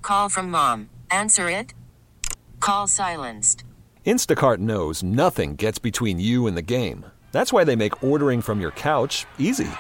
Call from mom. Answer it. Call silenced. Instacart knows nothing gets between you and the game. That's why they make ordering from your couch easy.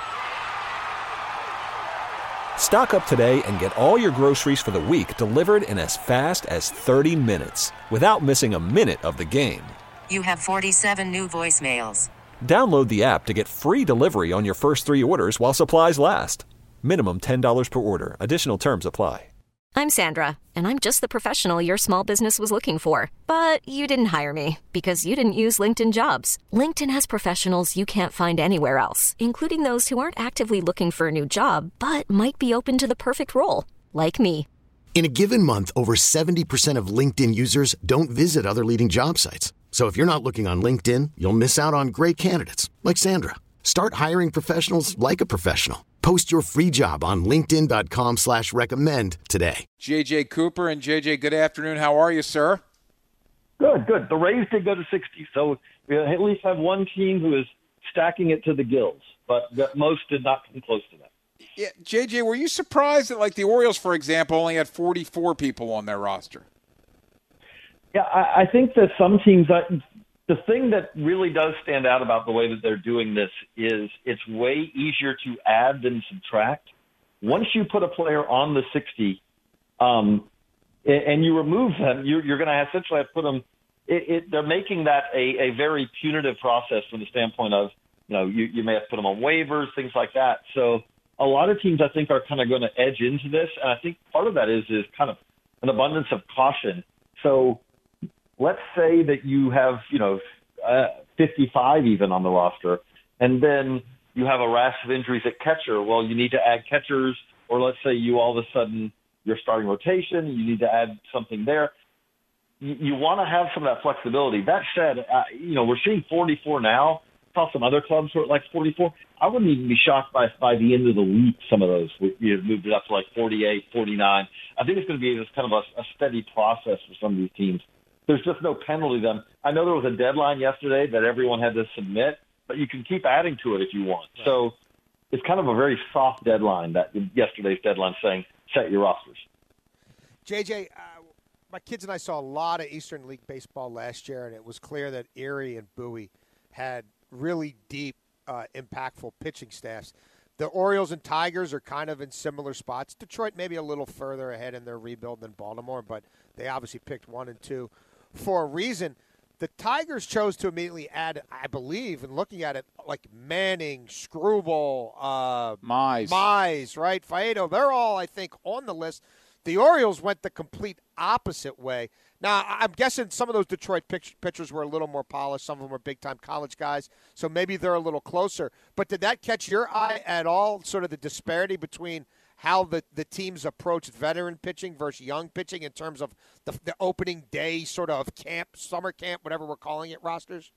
Stock up today and get all your groceries for the week delivered in as fast as 30 minutes without missing a minute of the game. You have 47 new voicemails. Download the app to get free delivery on your first 3 orders while supplies last. Minimum $10 per order. Additional terms apply. I'm Sandra, and I'm just the professional your small business was looking for. But you didn't hire me because you didn't use LinkedIn Jobs. LinkedIn has professionals you can't find anywhere else, including those who aren't actively looking for a new job, but might be open to the perfect role, like me. In a given month, over 70% of LinkedIn users don't visit other leading job sites. So if you're not looking on LinkedIn, you'll miss out on great candidates like Sandra. Start hiring professionals like a professional. Post your free job on linkedin.com/recommend today. J.J. Cooper. And J.J., good afternoon. How are you, sir? Good. The Rays did go to 60, so we at least have one team who is stacking it to the gills, but most did not come close to that. Yeah, J.J., were you surprised that, like, the Orioles, for example, only had 44 people on their roster? Yeah, I think that some teams the thing that really does stand out about the way that they're doing this is it's way easier to add than subtract. Once you put a player on the 60 and you remove them, you're going to essentially have to put them they're making that a very punitive process from the standpoint of, you may have to put them on waivers, things like that. So a lot of teams, I think, are kind of going to edge into this. And I think part of that is kind of an abundance of caution. So let's say that you have, 55 even on the roster, and then you have a rash of injuries at catcher. Well, you need to add catchers, or let's say you all of a sudden you're starting rotation, you need to add something there. You want to have some of that flexibility. That said, we're seeing 44 now. I saw some other clubs were at like 44. I wouldn't even be shocked by the end of the week some of those moved it up to like 48, 49. I think it's going to be just kind of a steady process for some of these teams. There's just no penalty to them. I know there was a deadline yesterday that everyone had to submit, but you can keep adding to it if you want. Right. So it's kind of a very soft deadline, that yesterday's deadline saying set your rosters. JJ, my kids and I saw a lot of Eastern League baseball last year, and it was clear that Erie and Bowie had really deep, impactful pitching staffs. The Orioles and Tigers are kind of in similar spots. Detroit maybe a little further ahead in their rebuild than Baltimore, but they obviously picked 1 and 2 for a reason. The Tigers chose to immediately add, I believe, and looking at it, like Manning, Screwball, Mize, right? Faedo, they're all, I think, on the list. The Orioles went the complete opposite way. Now, I'm guessing some of those Detroit pitchers were a little more polished. Some of them were big-time college guys, so maybe they're a little closer. But did that catch your eye at all, sort of the disparity between how the teams approach veteran pitching versus young pitching in terms of the opening day sort of camp, summer camp, whatever we're calling it, rosters?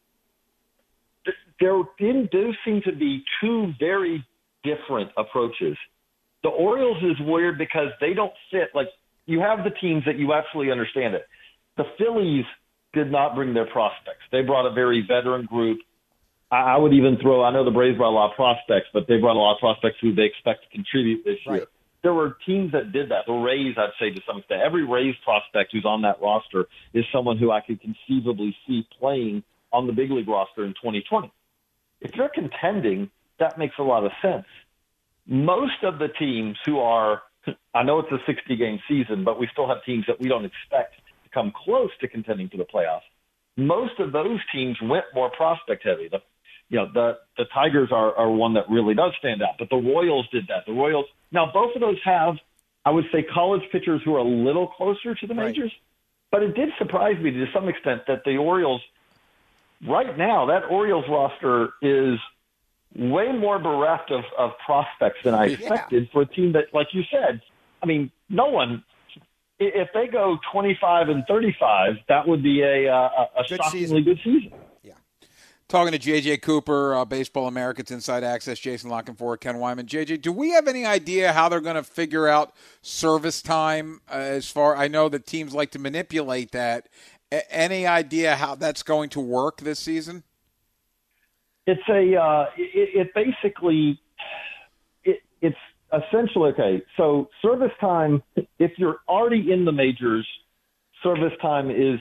There do seem to be two very different approaches. The Orioles is weird because they don't fit. Like, you have the teams that you absolutely understand it. The Phillies did not bring their prospects. They brought a very veteran group. I would even I know the Braves brought a lot of prospects, but they brought a lot of prospects who they expect to contribute this year. There were teams that did that. The Rays, I'd say to some extent, every Rays prospect who's on that roster is someone who I could conceivably see playing on the big league roster in 2020. If you're contending, that makes a lot of sense. Most of the teams who are, I know it's a 60-game season, but we still have teams that we don't expect to come close to contending for the playoffs. Most of those teams went more prospect heavy. The Tigers are one that really does stand out, but the Royals did that. The Royals, now both of those have, I would say, college pitchers who are a little closer to the majors, but it did surprise me to some extent that the Orioles, right now, that Orioles roster is way more bereft of prospects than I expected for a team that, like you said, I mean, no one, if they go 25-35, that would be a shockingly good season. Yeah. Talking to J.J. Cooper, Baseball America's Inside Access, Jason Lockenford, Ken Wyman. J.J., do we have any idea how they're going to figure out service time I know that teams like to manipulate that. Any idea how that's going to work this season? It's it's Essentially, okay. So service time, if you're already in the majors, service time is,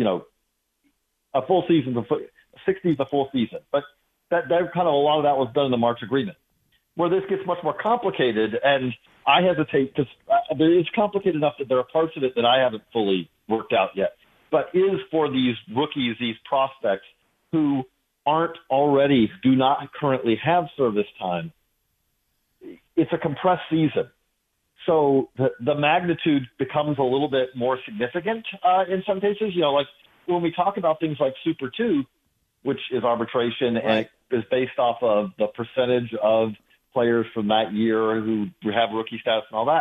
a full season, 60 is a full season. But that kind of a lot of that was done in the March agreement. Where this gets much more complicated, and I hesitate because it's complicated enough that there are parts of it that I haven't fully worked out yet, but is for these rookies, these prospects who do not currently have service time. It's a compressed season. So the magnitude becomes a little bit more significant in some cases. Like when we talk about things like Super 2, which is arbitration, right, and it is based off of the percentage of players from that year who have rookie status and all that,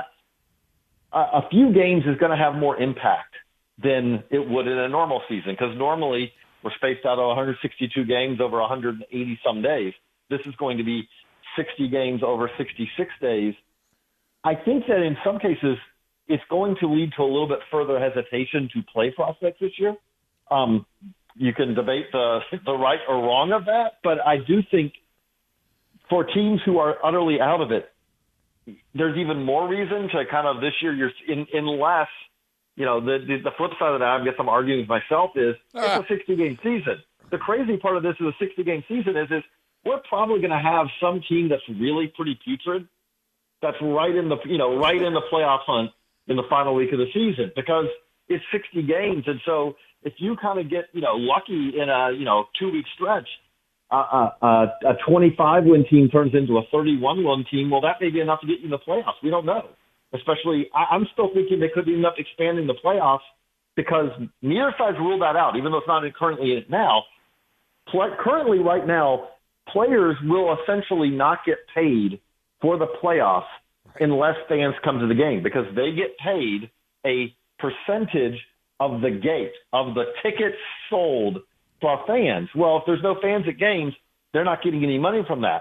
a few games is going to have more impact than it would in a normal season, because normally we're spaced out of 162 games over 180 some days. This is going to be 60 games over 66 days. I think that in some cases it's going to lead to a little bit further hesitation to play prospects this year. You can debate the right or wrong of that, but I do think for teams who are utterly out of it, there's even more reason to kind of this year unless, the flip side of that, I guess I'm arguing with myself, is it's a 60-game season. The crazy part of this is a 60-game season is we're probably going to have some team that's really pretty putrid that's right in the playoff hunt in the final week of the season, because it's 60 games. And so if you kind of get, lucky in a, 2-week stretch, a 25-win team turns into a 31-win team, well, that may be enough to get you in the playoffs. We don't know. Especially, I'm still thinking they could end up expanding the playoffs, because neither side's ruled that out, even though it's not currently in it now. Currently, right now, players will essentially not get paid for the playoffs unless fans come to the game, because they get paid a percentage of the gate, of the tickets sold to our fans. Well, if there's no fans at games, they're not getting any money from that.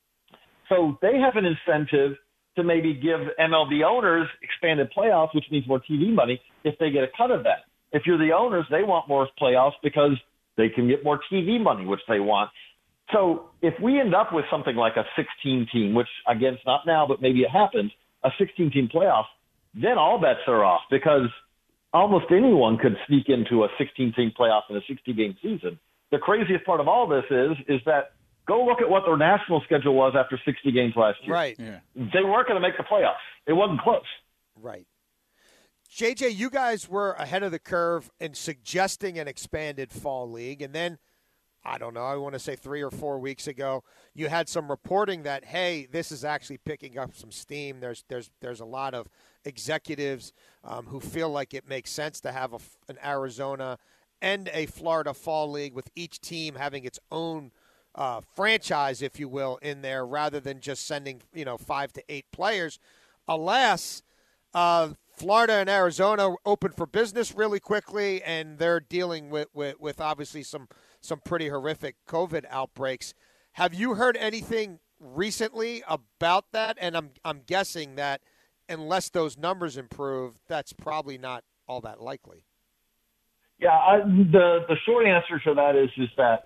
So they have an incentive to maybe give MLB owners expanded playoffs, which means more TV money, if they get a cut of that. If you're the owners, they want more playoffs because they can get more TV money, which they want. So if we end up with something like a 16-team, which, again, it's not now, but maybe it happens, a 16-team playoff, then all bets are off, because almost anyone could sneak into a 16-team playoff in a 60-game season. The craziest part of all this is that go look at what their national schedule was after 60 games last year. Right. Yeah. They weren't going to make the playoffs. It wasn't close. Right. JJ, you guys were ahead of the curve in suggesting an expanded fall league, and then I don't know, I want to say 3 or 4 weeks ago, you had some reporting that, hey, this is actually picking up some steam. There's a lot of executives who feel like it makes sense to have an Arizona and a Florida fall league with each team having its own franchise, if you will, in there, rather than just sending 5 to 8 players. Alas, Florida and Arizona opened for business really quickly, and they're dealing with obviously some pretty horrific COVID outbreaks. Have you heard anything recently about that? And I'm guessing that unless those numbers improve, that's probably not all that likely. Yeah, the short answer to that is that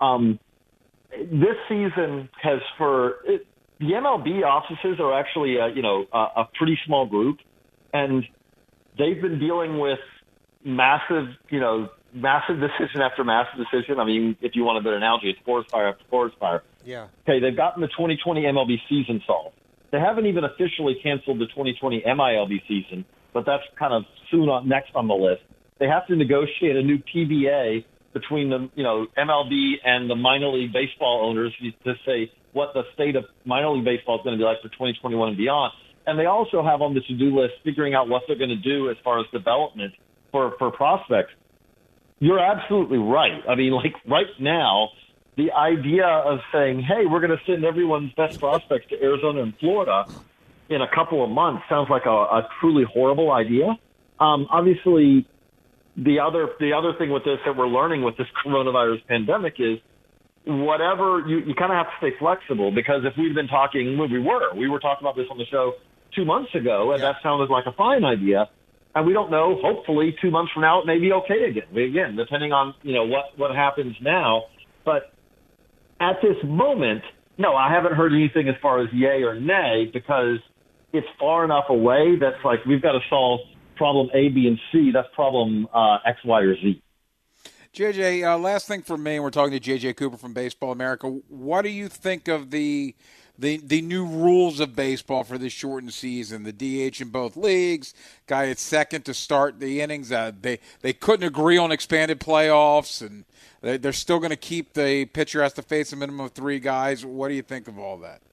this season has the MLB offices are actually a pretty small group, and they've been dealing with massive decision after massive decision. I mean, if you want a better analogy, it's forest fire after forest fire. Yeah. Okay, they've gotten the 2020 MLB season solved. They haven't even officially canceled the 2020 MILB season, but that's kind of next on the list. They have to negotiate a new PBA between the MLB and the minor league baseball owners to say what the state of minor league baseball is going to be like for 2021 and beyond. And they also have on the to-do list figuring out what they're going to do as far as development for prospects. You're absolutely right. I mean, like right now, the idea of saying, hey, we're going to send everyone's best prospects to Arizona and Florida in a couple of months sounds like a truly horrible idea. Obviously, the other thing with this that we're learning with this coronavirus pandemic is whatever you kind of have to stay flexible, because if we've been talking, we were talking about this on the show 2 months ago, and that sounded like a fine idea. And we don't know. Hopefully, 2 months from now, it may be okay again. Again, depending on what happens now. But at this moment, no, I haven't heard anything as far as yay or nay, because it's far enough away that's like we've got to solve problem A, B, and C. That's problem X, Y, or Z. JJ, last thing for me, and we're talking to JJ Cooper from Baseball America. What do you think of the new rules of baseball for this shortened season? The DH in both leagues, guy at second to start the innings. They couldn't agree on expanded playoffs, and they're still going to keep the pitcher has to face a minimum of 3 guys. What do you think of all that?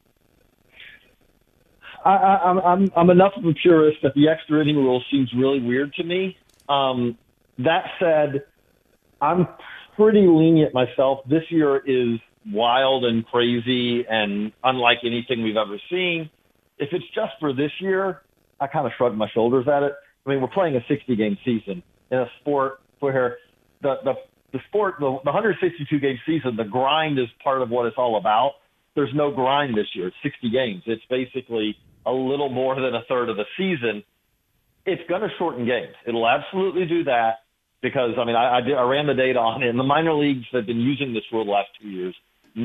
I'm enough of a purist that the extra inning rule seems really weird to me. That said, I'm pretty lenient myself. This year is wild and crazy and unlike anything we've ever seen. If it's just for this year, I kind of shrug my shoulders at it. I mean, we're playing a 60-game season in a sport where the 162-game season, the grind is part of what it's all about. There's no grind this year. It's 60 games. It's basically a little more than a third of the season. It's going to shorten games. It'll absolutely do that because, I mean, I ran the data on it. And the minor leagues have been using this rule the last 2 years.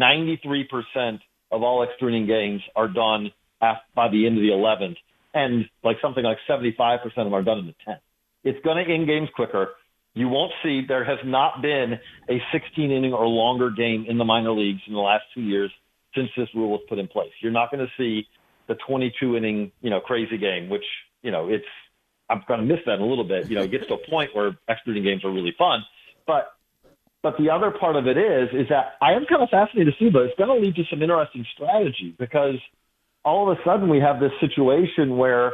93% of all extra inning games are done by the end of the 11th. And something like 75% of them are done in the 10th. It's going to end games quicker. You won't see, there has not been a 16-inning or longer game in the minor leagues in the last 2 years since this rule was put in place. You're not going to see the 22-inning, crazy game, which, I'm going to miss that a little bit. It gets to a point where extra inning games are really fun. But the other part of it is that I am kind of fascinated to see, but it's going to lead to some interesting strategy because all of a sudden we have this situation where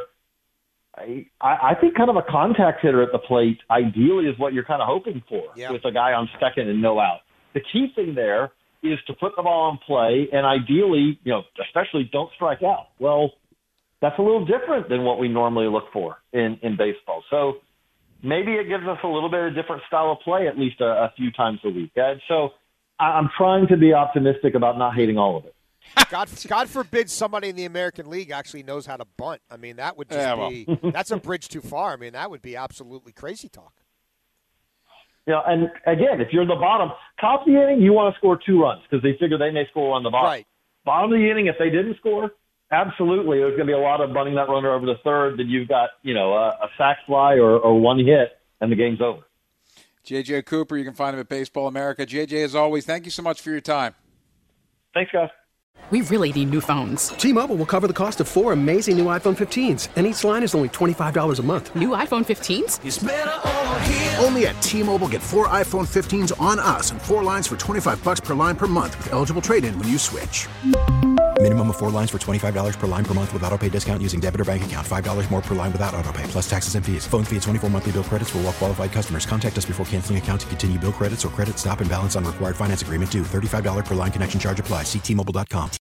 I think kind of a contact hitter at the plate ideally is what you're kind of hoping for with a guy on second and no out. The key thing there is to put the ball in play and ideally, especially don't strike out. Well, that's a little different than what we normally look for in baseball. So maybe it gives us a little bit of different style of play at least a few times a week. And so I'm trying to be optimistic about not hating all of it. God forbid somebody in the American League actually knows how to bunt. I mean, that would just that's a bridge too far. I mean, that would be absolutely crazy talk. And again, if you're in the bottom, top of the inning, you want to score 2 runs because they figure they may score on the bottom. Right. Bottom of the inning, if they didn't score, absolutely, there's going to be a lot of bunting that runner over to third. Then you've got, a sac fly or one hit, and the game's over. JJ Cooper, you can find him at Baseball America. JJ, as always, thank you so much for your time. Thanks, guys. We really need new phones. T-Mobile will cover the cost of 4 amazing new iPhone 15s, and each line is only $25 a month. New iPhone 15s? It's better over here. Only at T-Mobile, get 4 iPhone 15s on us and 4 lines for $25 per line per month with eligible trade-in when you switch. Minimum of 4 lines for $25 per line per month with autopay discount using debit or bank account. $5 more per line without autopay, plus taxes and fees. Phone fee at 24 monthly bill credits for well-qualified customers. Contact us before canceling account to continue bill credits or credit stop and balance on required finance agreement due. $35 per line connection charge applies. See T-Mobile.com.